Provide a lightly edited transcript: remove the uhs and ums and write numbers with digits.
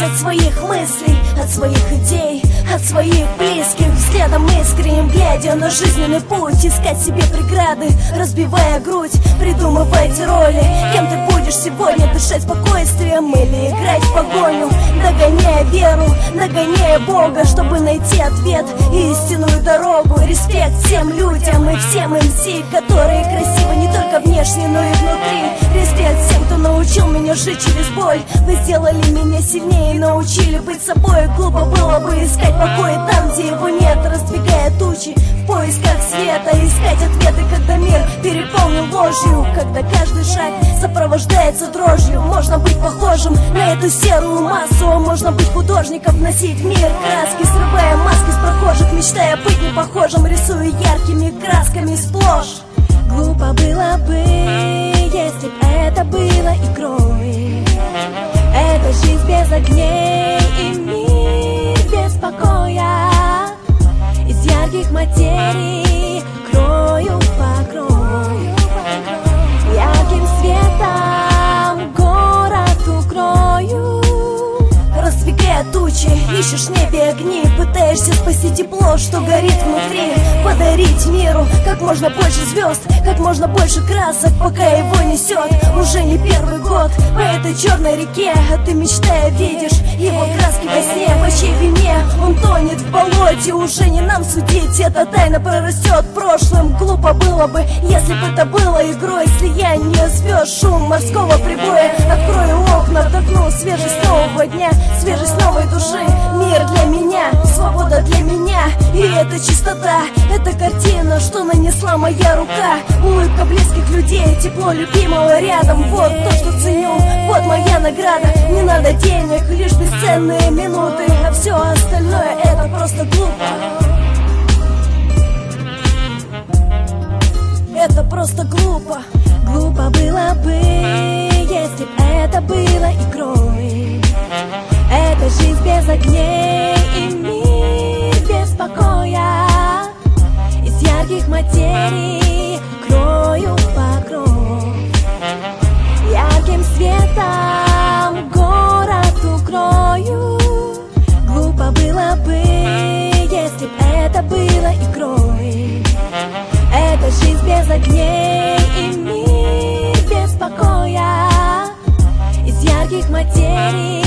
от своих мыслей, от своих идей, от своих близких. Взглядом искренним глядя на жизненный путь, искать себе преграды, разбивая грудь, придумывайте роли. Кем ты будешь сегодня, дышать спокойствием или играть в погоню, догоняя веру, догоняя Бога, чтобы найти ответ и истинную дорогу. Респект всем людям и всем МС, которые красивы не только внешне, но и внутри. Респект всем, кто научил меня жить через боль. Вы сделали меня сильнее, научили быть собой. Глупо было бы искать покой там, где его нет, раздвигая тучи в поисках света. Искать ответы, когда мир переполнен ложью, когда каждый шаг сопровождается дрожью. Можно быть похожим на эту серую массу, можно быть художником, вносить в мир краски, срывая маски с прохожих, мечтая быть не похожим, рисуя яркими красками сплошь. Глупо было бы, если б это было игрой. Это жизнь без огней и мир без покоя. Из ярких материй крою покрой. Ярким светом город укрою. Раздвигая тучи, ищешь в небе огни, пытаешься спасти тепло, что горит внутри. Подарить миру как можно больше звезд, как можно больше красок, пока его несет уже не первый год по этой черной реке. А ты, мечтая, видишь его краски во сне. По чьей вине он тонет в болоте, уже не нам судить, эта тайна прорастет прошлым. Глупо было бы, если бы это было игрой, слияние звезд, шум морского прибоя. Открою окна, вдохну свежесть нового дня, свежесть новой души. Мир для меня, свобода для меня, и это чистота, это картина, что нанесла моя рука. Улыбка близких людей, тепло любимого рядом. Вот то, что ценю, вот моя награда. Не надо денег, лишь бесценные минуты, а все остальное это просто глупо. Это просто глупо. Глупо было бы, если б это было игрой. Это жизнь без огней и мир без покоя. Из ярких материй крою покров. Ярким светом город укрою. Глупо было бы, если б это было игрой. Это жизнь без огней и мир без покоя. Из ярких материй